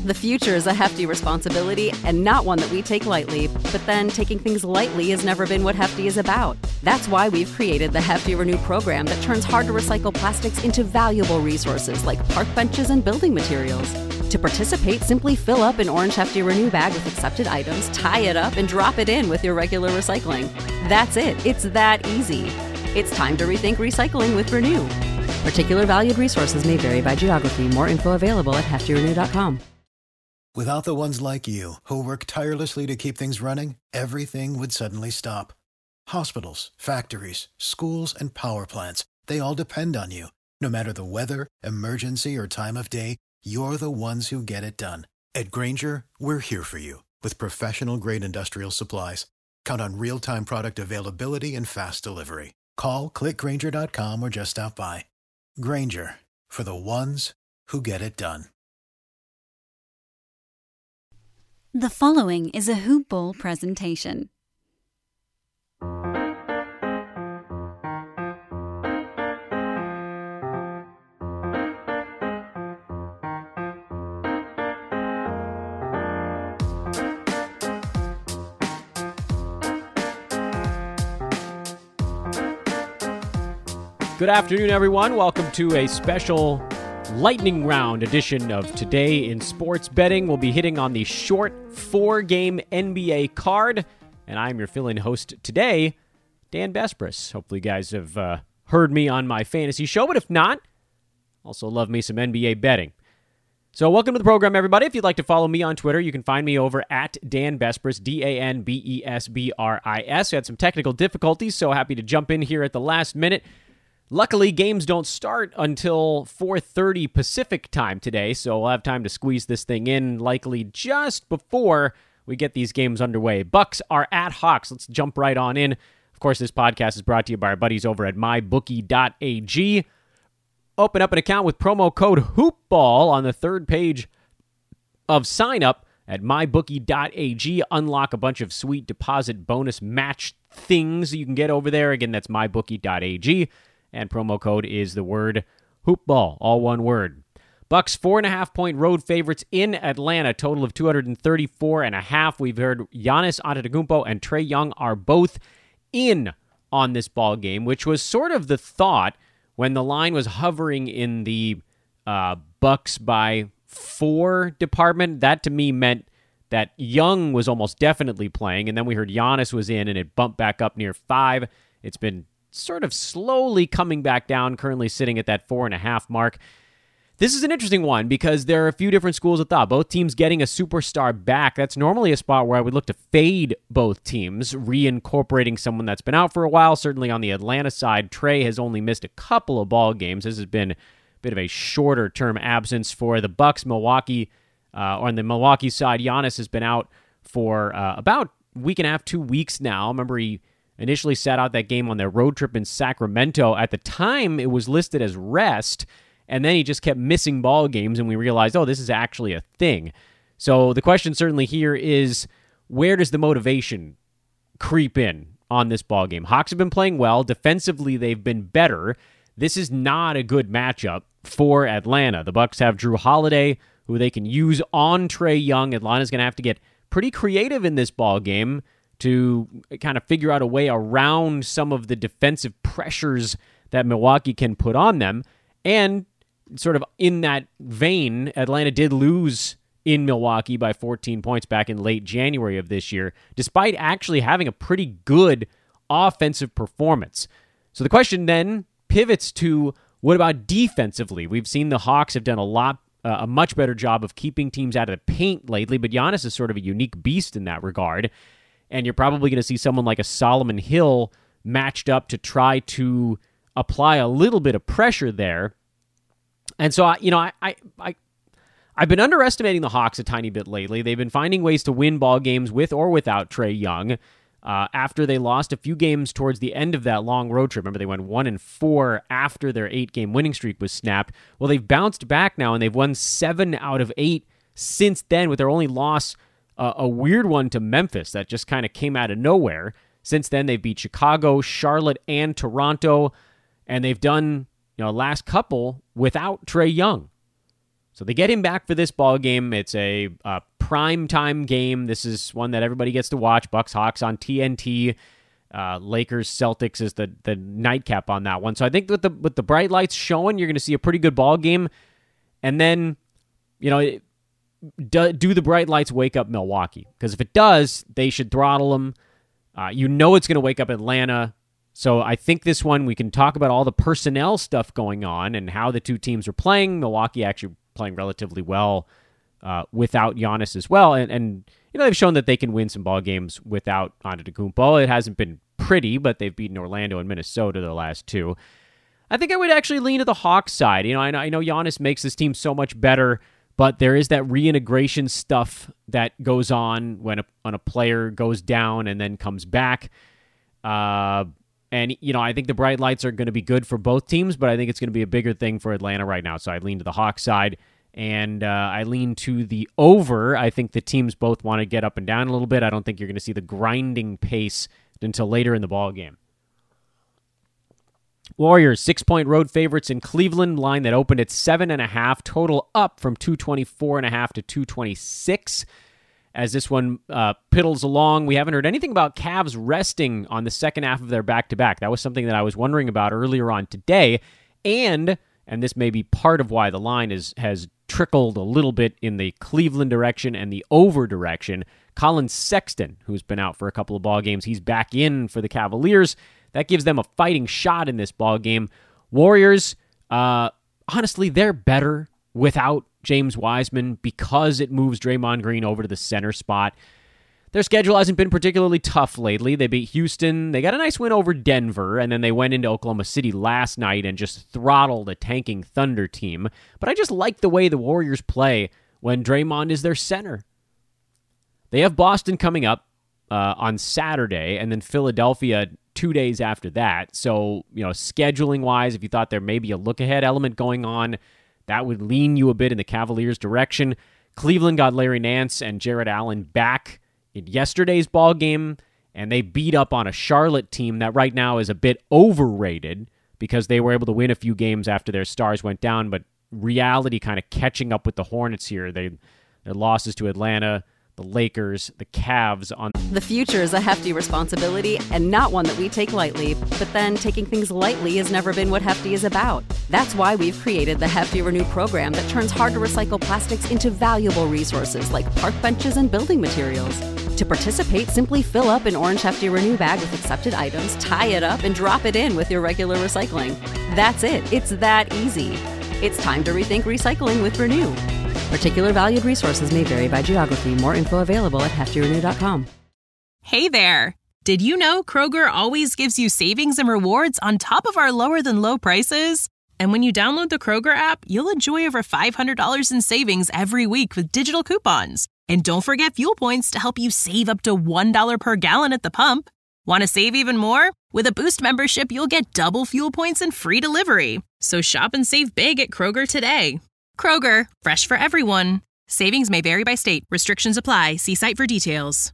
The future is a hefty responsibility and not one that we take lightly, but then taking things lightly has never been what Hefty is about. That's why we've created the Hefty Renew program that turns hard-to-recycle plastics into valuable resources like park benches and building materials. To participate, simply fill up an orange Hefty Renew bag with accepted items, tie it up, and drop it in with your regular recycling. That's it. It's that easy. It's time to rethink recycling with Renew. Particular valued resources may vary by geography. More info available at heftyrenew.com. Without the ones like you, who work tirelessly to keep things running, everything would suddenly stop. Hospitals, factories, schools, and power plants, they all depend on you. No matter the weather, emergency, or time of day, you're the ones who get it done. At Grainger, we're here for you with professional-grade industrial supplies. Count on real-time product availability and fast delivery. Call, click Grainger.com, or just stop by. Grainger, for the ones who get it done. The following is a Hoop Ball presentation. Good afternoon, everyone. Welcome to a special lightning round edition of Today in Sports Betting. We'll be hitting on the short 4-game NBA card, and I'm your fill-in host today, Dan Besbris. Hopefully you guys have heard me on my fantasy show, but if not, also love me some NBA betting. So welcome to the program, everybody. If you'd like to follow me on Twitter, you can find me over at Dan Besbris, DanBesbris. We had some technical difficulties, so happy to jump in here at the last minute. Luckily, games don't start until 4:30 Pacific time today, so we'll have time to squeeze this thing in likely just before we get these games underway. Bucks are at Hawks. Let's jump right on in. Of course, this podcast is brought to you by our buddies over at mybookie.ag. Open up an account with promo code HOOPBALL on the third page of sign up at mybookie.ag. Unlock a bunch of sweet deposit bonus match things you can get over there. Again, that's mybookie.ag. And promo code is the word hoopball, all one word. Bucks 4.5-point road favorites in Atlanta, total of 234.5. We've heard Giannis Antetokounmpo and Trae Young are both in on this ball game, which was sort of the thought when the line was hovering in the Bucks by 4 department. That to me meant that Young was almost definitely playing, and then we heard Giannis was in, and it bumped back up near 5. It's been sort of slowly coming back down, currently sitting at that 4.5 mark. This is an interesting one because there are a few different schools of thought. Both teams getting a superstar back. That's normally a spot where I would look to fade both teams, reincorporating someone that's been out for a while. Certainly on the Atlanta side, Trae has only missed a couple of ball games. This has been a bit of a shorter-term absence for the Bucks. Milwaukee, on the Milwaukee side, Giannis has been out for about a week and a half, 2 weeks now. Remember, he initially sat out that game on their road trip in Sacramento. At the time, it was listed as rest, and then he just kept missing ball games, and we realized, oh, this is actually a thing. So the question certainly here is, where does the motivation creep in on this ball game? Hawks have been playing well. Defensively, they've been better. This is not a good matchup for Atlanta. The Bucks have Drew Holiday, who they can use on Trae Young. Atlanta's going to have to get pretty creative in this ball game to kind of figure out a way around some of the defensive pressures that Milwaukee can put on them. And sort of in that vein, Atlanta did lose in Milwaukee by 14 points back in late January of this year, despite actually having a pretty good offensive performance. So the question then pivots to, what about defensively? We've seen the Hawks have done a much better job of keeping teams out of the paint lately, but Giannis is sort of a unique beast in that regard. And you're probably going to see someone like a Solomon Hill matched up to try to apply a little bit of pressure there. And so, I've been underestimating the Hawks a tiny bit lately. They've been finding ways to win ball games with or without Trae Young. After they lost a few games towards the end of that long road trip. Remember, they went 1-4 after their 8-game winning streak was snapped. Well, they've bounced back now, and they've won 7 out of 8 since then, with their only loss a weird one to Memphis that just kind of came out of nowhere. Since then, they've beat Chicago, Charlotte, and Toronto, and they've done last couple without Trae Young. So they get him back for this ball game. It's a prime time game. This is one that everybody gets to watch. Bucks Hawks on TNT. Lakers Celtics is the nightcap on that one. So I think with the bright lights showing, you're going to see a pretty good ball game. And then, do the bright lights wake up Milwaukee? Because if it does, they should throttle them. It's going to wake up Atlanta. So I think this one we can talk about all the personnel stuff going on and how the two teams are playing. Milwaukee actually playing relatively well without Giannis as well. And they've shown that they can win some ball games without Antetokounmpo. It hasn't been pretty, but they've beaten Orlando and Minnesota the last two. I think I would actually lean to the Hawks side. I know Giannis makes this team so much better, but there is that reintegration stuff that goes on when a player goes down and then comes back. I think the bright lights are going to be good for both teams, but I think it's going to be a bigger thing for Atlanta right now. So I lean to the Hawks side, and I lean to the over. I think the teams both want to get up and down a little bit. I don't think you're going to see the grinding pace until later in the ball game. Warriors, 6-point road favorites in Cleveland, line that opened at 7.5, total up from 224.5 to 226. As this one piddles along, we haven't heard anything about Cavs resting on the second half of their back-to-back. That was something that I was wondering about earlier on today, and this may be part of why the line has trickled a little bit in the Cleveland direction and the over direction. Colin Sexton, who's been out for a couple of ball games, he's back in for the Cavaliers. That gives them a fighting shot in this ball game. Warriors, honestly, they're better without James Wiseman because it moves Draymond Green over to the center spot. Their schedule hasn't been particularly tough lately. They beat Houston. They got a nice win over Denver, and then they went into Oklahoma City last night and just throttled a tanking Thunder team. But I just like the way the Warriors play when Draymond is their center. They have Boston coming up on Saturday, and then Philadelphia 2 days after that. So, scheduling-wise, if you thought there may be a look-ahead element going on, that would lean you a bit in the Cavaliers' direction. Cleveland got Larry Nance and Jarrett Allen back in yesterday's ball game, and they beat up on a Charlotte team that right now is a bit overrated because they were able to win a few games after their stars went down, but reality kind of catching up with the Hornets here. Their losses to Atlanta, the Lakers, the Cavs on. The future is a hefty responsibility and not one that we take lightly. But then taking things lightly has never been what Hefty is about. That's why we've created the Hefty Renew program that turns hard-to-recycle plastics into valuable resources like park benches and building materials. To participate, simply fill up an orange Hefty Renew bag with accepted items, tie it up, and drop it in with your regular recycling. That's it. It's that easy. It's time to rethink recycling with Renew. Particular valued resources may vary by geography. More info available at heftyrenew.com. Hey there! Did you know Kroger always gives you savings and rewards on top of our lower-than-low prices? And when you download the Kroger app, you'll enjoy over $500 in savings every week with digital coupons. And don't forget fuel points to help you save up to $1 per gallon at the pump. Want to save even more? With a Boost membership, you'll get double fuel points and free delivery. So shop and save big at Kroger today. Kroger, fresh for everyone. Savings may vary by state. Restrictions apply. See site for details.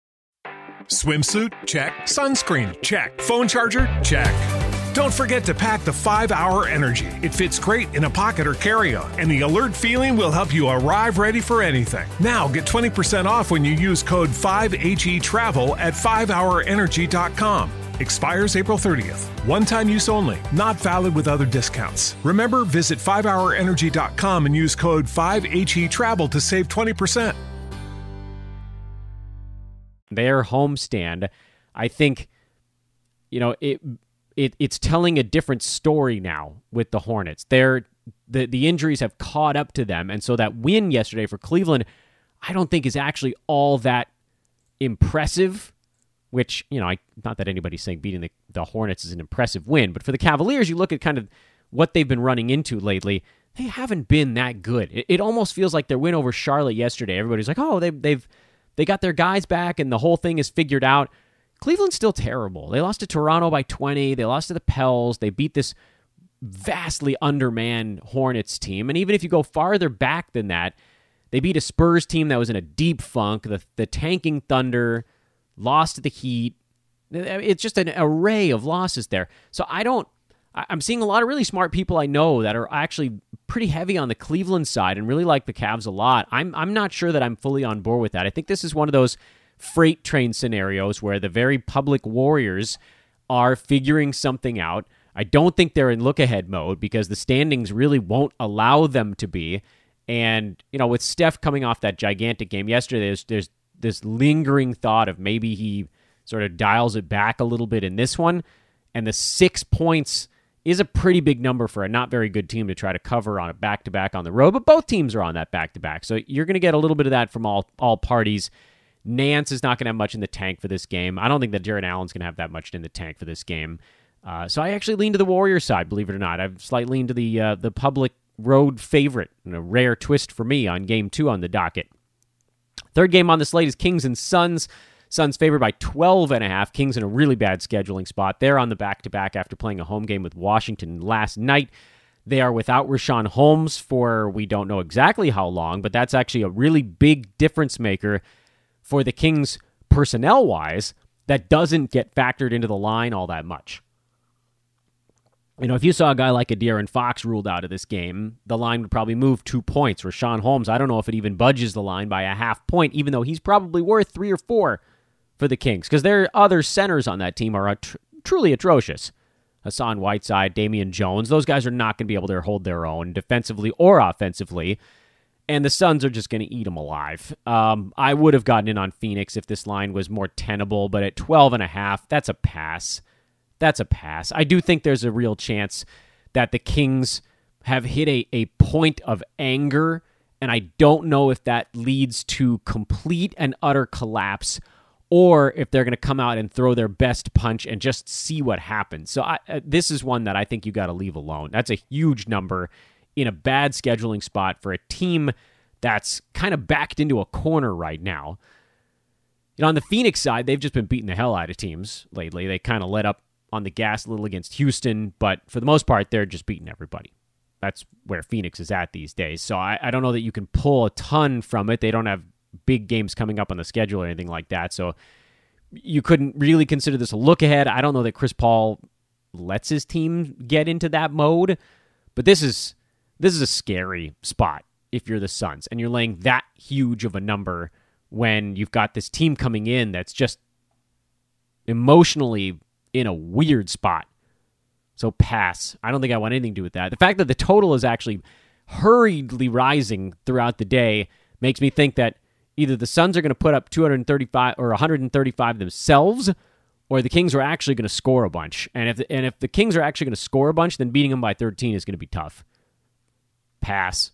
Swimsuit? Check. Sunscreen? Check. Phone charger? Check. Don't forget to pack the 5-Hour Energy. It fits great in a pocket or carry-on, and the alert feeling will help you arrive ready for anything. Now get 20% off when you use code 5HETRAVEL at 5hourenergy.com. Expires April 30th. One-time use only. Not valid with other discounts. Remember, visit 5hourenergy.com and use code 5HETRAVEL to save 20%. Their homestand, I think, it's telling a different story now with the Hornets. The injuries have caught up to them, and so that win yesterday for Cleveland, I don't think is actually all that impressive, which, not that anybody's saying beating the Hornets is an impressive win, but for the Cavaliers, you look at kind of what they've been running into lately, they haven't been that good. It almost feels like their win over Charlotte yesterday. Everybody's like, oh, they got their guys back and the whole thing is figured out. Cleveland's still terrible. They lost to Toronto by 20. They lost to the Pels. They beat this vastly undermanned Hornets team. And even if you go farther back than that, they beat a Spurs team that was in a deep funk. The tanking Thunder lost to the Heat. It's just an array of losses there. So I'm seeing a lot of really smart people I know that are actually pretty heavy on the Cleveland side and really like the Cavs a lot. I'm not sure that I'm fully on board with that. I think this is one of those freight train scenarios where the very public Warriors are figuring something out. I don't think they're in look-ahead mode because the standings really won't allow them to be. And, with Steph coming off that gigantic game yesterday, there's this lingering thought of maybe he sort of dials it back a little bit in this one. And the 6 points is a pretty big number for a not very good team to try to cover on a back-to-back on the road. But both teams are on that back-to-back. So you're going to get a little bit of that from all parties. Nance is not going to have much in the tank for this game. I don't think that Jarrett Allen's going to have that much in the tank for this game. So I actually lean to the Warriors side, believe it or not. I've slightly leaned to the public road favorite, and a rare twist for me on Game 2 on the docket. Third game on the slate is Kings and Suns. Suns favored by 12.5. Kings in a really bad scheduling spot. They're on the back-to-back after playing a home game with Washington last night. They are without Richaun Holmes for we don't know exactly how long, but that's actually a really big difference maker for the Kings personnel-wise that doesn't get factored into the line all that much. If you saw a guy like a De'Aaron Fox ruled out of this game, the line would probably move 2 points. Richaun Holmes, I don't know if it even budges the line by a half point, even though he's probably worth 3 or 4 for the Kings, because their other centers on that team are truly atrocious. Hassan Whiteside, Damian Jones, those guys are not going to be able to hold their own defensively or offensively, and the Suns are just going to eat them alive. I would have gotten in on Phoenix if this line was more tenable, but at 12.5, that's a pass. That's a pass. I do think there's a real chance that the Kings have hit a point of anger, and I don't know if that leads to complete and utter collapse or if they're going to come out and throw their best punch and just see what happens. So this is one that I think you got to leave alone. That's a huge number in a bad scheduling spot for a team that's kind of backed into a corner right now. On the Phoenix side, they've just been beating the hell out of teams lately. They kind of let up on the gas a little against Houston, but for the most part, they're just beating everybody. That's where Phoenix is at these days. So I don't know that you can pull a ton from it. They don't have big games coming up on the schedule or anything like that, so you couldn't really consider this a look ahead. I don't know that Chris Paul lets his team get into that mode, but this is a scary spot if you're the Suns, and you're laying that huge of a number when you've got this team coming in that's just emotionally in a weird spot. So pass. I don't think I want anything to do with that. The fact that the total is actually hurriedly rising throughout the day makes me think that either the Suns are going to put up 235 or 135 themselves, or the Kings are actually going to score a bunch. And if the Kings are actually going to score a bunch, then beating them by 13 is going to be tough. Pass.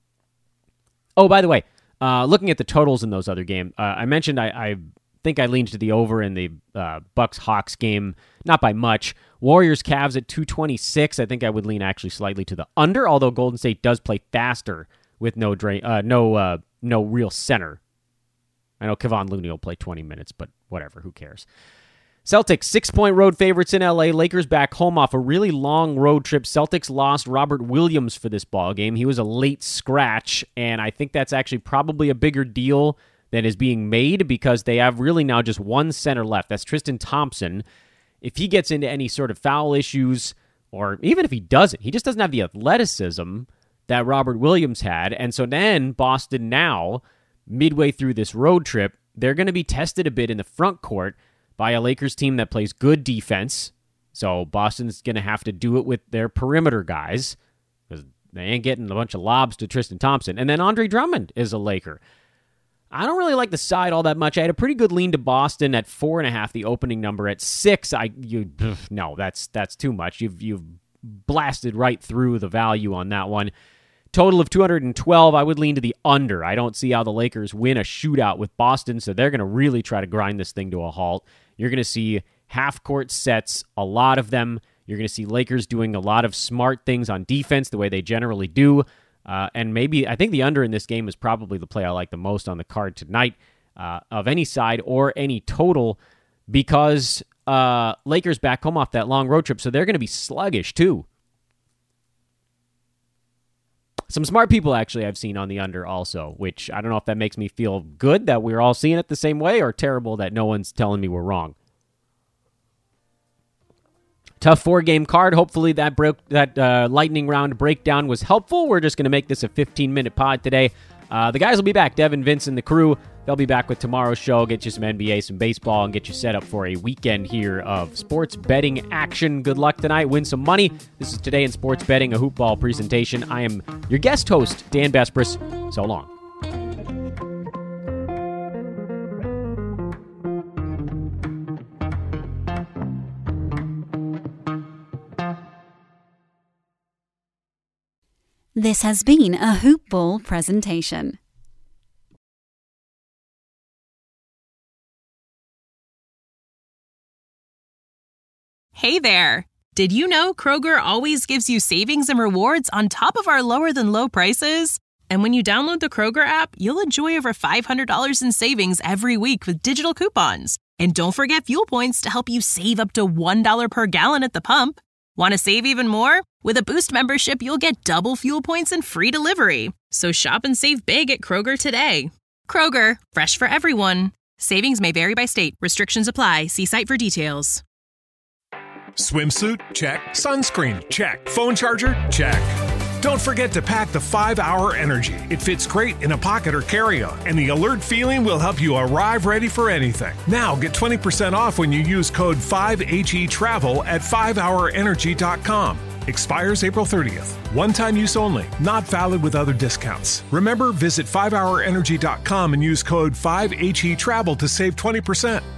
Oh, by the way, looking at the totals in those other games, I mentioned I think I leaned to the over in the Bucks-Hawks game, not by much. Warriors-Cavs at 226. I think I would lean actually slightly to the under, although Golden State does play faster with no real center. I know Kevon Looney will play 20 minutes, but whatever, who cares? Celtics, 6-point road favorites in LA. Lakers back home off a really long road trip. Celtics lost Robert Williams for this ball game. He was a late scratch, and I think that's actually probably a bigger deal than is being made because they have really now just one center left. That's Tristan Thompson. If he gets into any sort of foul issues, or even if he doesn't, he just doesn't have the athleticism that Robert Williams had. And so then Boston now, midway through this road trip, they're going to be tested a bit in the front court by a Lakers team that plays good defense. So Boston's going to have to do it with their perimeter guys because they ain't getting a bunch of lobs to Tristan Thompson. And then Andre Drummond is a Laker. I don't really like the side all that much. I had a pretty good lean to Boston at 4.5, the opening number. At 6, no, that's too much. You've blasted right through the value on that one. Total of 212, I would lean to the under. I don't see how the Lakers win a shootout with Boston, so they're going to really try to grind this thing to a halt. You're going to see half-court sets, a lot of them. You're going to see Lakers doing a lot of smart things on defense the way they generally do. And maybe, I think the under in this game is probably the play I like the most on the card tonight of any side or any total because Lakers back home off that long road trip, so they're going to be sluggish too. Some smart people actually I've seen on the under also, which I don't know if that makes me feel good that we're all seeing it the same way or terrible that no one's telling me we're wrong. Tough 4-game card. Hopefully that lightning round breakdown was helpful. We're just going to make this a 15-minute pod today. The guys will be back. Devin, Vince, and the crew. They'll be back with tomorrow's show. Get you some NBA, some baseball, and get you set up for a weekend here of sports betting action. Good luck tonight. Win some money. This is Today in Sports Betting, a Hoopball presentation. I am your guest host, Dan Besbris. So long. This has been a Hoopball presentation. Hey there! Did you know Kroger always gives you savings and rewards on top of our lower-than-low prices? And when you download the Kroger app, you'll enjoy over $500 in savings every week with digital coupons. And don't forget fuel points to help you save up to $1 per gallon at the pump. Want to save even more? With a Boost membership, you'll get double fuel points and free delivery. So shop and save big at Kroger today. Kroger, fresh for everyone. Savings may vary by state. Restrictions apply. See site for details. Swimsuit? Check. Sunscreen? Check. Phone charger? Check. Don't forget to pack the 5-Hour Energy. It fits great in a pocket or carry-on, and the alert feeling will help you arrive ready for anything. Now get 20% off when you use code 5HETRAVEL at 5hourenergy.com. Expires April 30th. One-time use only. Not valid with other discounts. Remember, visit 5hourenergy.com and use code 5HETRAVEL to save 20%.